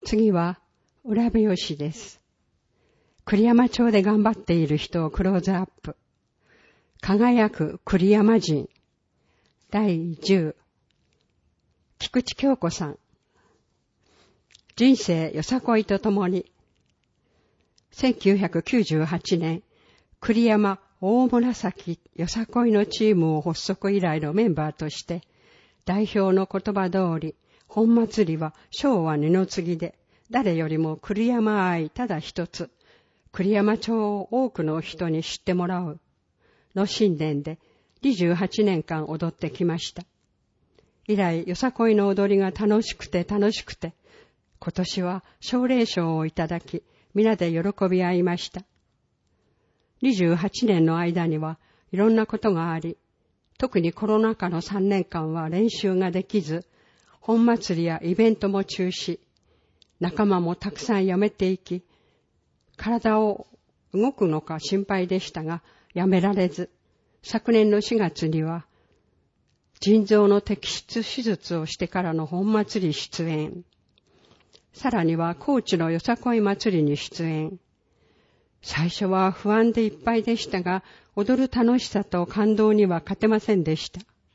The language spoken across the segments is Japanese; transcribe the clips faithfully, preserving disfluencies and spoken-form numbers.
次は、浦部吉です。栗山町で頑張っている人をクローズアップ。輝く栗山人。だいじゅう。菊池京子さん。人生よさこいとともに。せんきゅうひゃくきゅうじゅうはちねん、栗山大紫よさこいのチームを発足以来のメンバーとして、代表の言葉通り、本祭りは昭和二の次で、誰よりも栗山愛ただ一つ、栗山町を多くの人に知ってもらう、の信念でにじゅうはちねんかん踊ってきました。以来、よさこいの踊りが楽しくて楽しくて、今年は奨励賞をいただき、皆で喜び合いました。にじゅうはちねんの間にはいろんなことがあり、特にコロナ禍のさんねんかんは練習ができず、本祭りやイベントも中止、仲間もたくさん辞めていき、体を動くのか心配でしたが、やめられず、昨年のしがつには、腎臓の摘出手術をしてからの本祭り出演。さらには高知のよさこい祭りに出演。最初は不安でいっぱいでしたが、踊る楽しさと感動には勝てませんでした。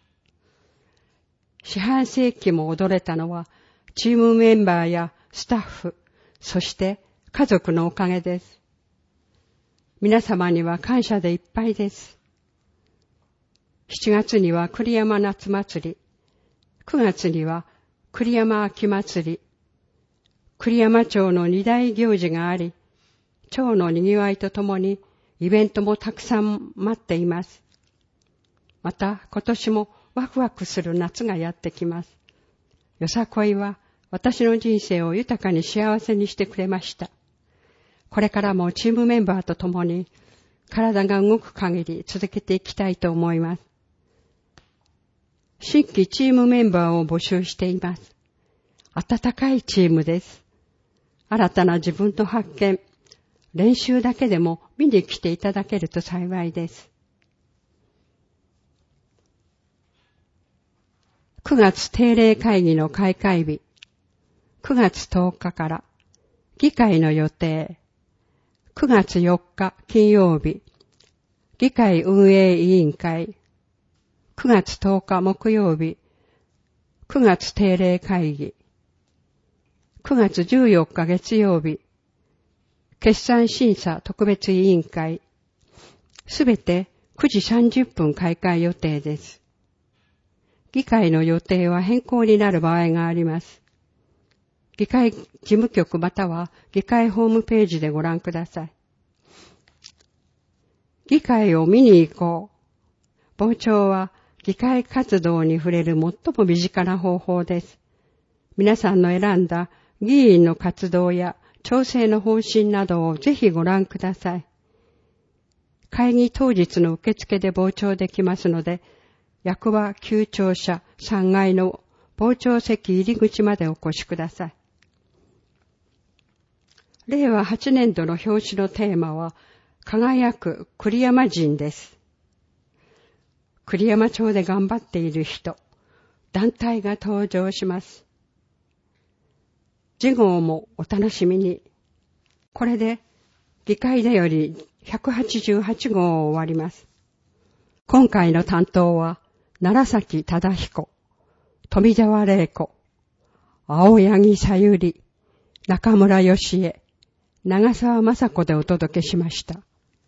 四半世紀も踊れたのは、チームメンバーやスタッフ、そして家族のおかげです。皆様には感謝でいっぱいです。しちがつには栗山夏祭り、くがつには栗山秋祭り、栗山町の二大行事があり、町の賑わいとともにイベントもたくさん待っています。また今年もワクワクする夏がやってきます。よさこいは私の人生を豊かに幸せにしてくれました。これからもチームメンバーとともに体が動く限り続けていきたいと思います。新規チームメンバーを募集しています。温かいチームです。新たな自分の発見、練習だけでも見に来ていただけると幸いです。くがつ定例会議の開会日、くがつとおかから議会の予定、くがつよっか金曜日、議会運営委員会、くがつとおか木曜日、くがつ定例会議、くがつじゅうよっか月曜日、決算審査特別委員会、すべてくじさんじゅっぷん開会予定です。議会の予定は変更になる場合があります。議会事務局または議会ホームページでご覧ください。議会を見に行こう。傍聴は議会活動に触れる最も身近な方法です。皆さんの選んだ議員の活動や調整の方針などをぜひご覧ください。会議当日の受付で傍聴できますので、役場旧庁舎さんがいの傍聴席入り口までお越しください。れいわはちねんどの表紙のテーマは、輝く栗山人です。栗山町で頑張っている人、団体が登場します。次号もお楽しみに。これで議会だよりひゃくはちじゅうはちごうを終わります。今回の担当は楢崎忠彦、富澤玲子、青柳さゆり、中村義恵、長澤雅子でお届けしました。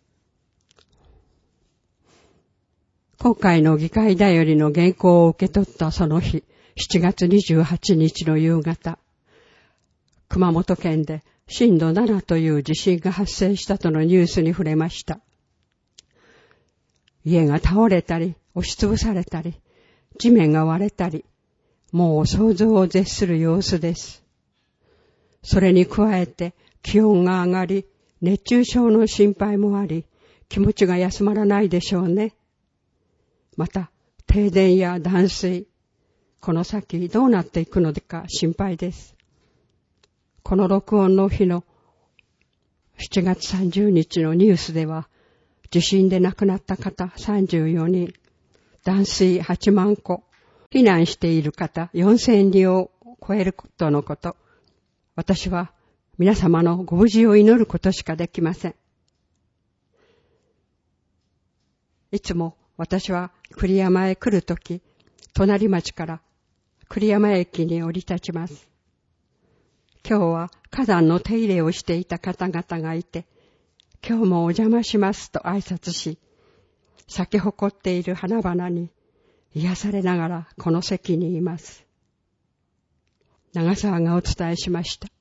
今回の議会だよりの原稿を受け取ったその日、しちがつにじゅうはちにちの夕方、熊本県で震度ななという地震が発生したとのニュースに触れました。家が倒れたり、押しつぶされたり、地面が割れたり、もう想像を絶する様子です。それに加えて気温が上がり、熱中症の心配もあり、気持ちが休まらないでしょうね。また、停電や断水、この先どうなっていくのか心配です。この録音の日のしちがつさんじゅうにちのニュースでは、地震で亡くなった方さんじゅうよにん、断水はちまんこ、避難している方よんせんにんを超えるとのこと。 私は皆様のご無事を祈ることしかできません。いつも私は栗山へ来るとき、隣町から栗山駅に降り立ちます。今日は花壇の手入れをしていた方々がいて、今日もお邪魔しますと挨拶し、咲き誇っている花々に癒されながらこの席にいます。長澤がお伝えしました。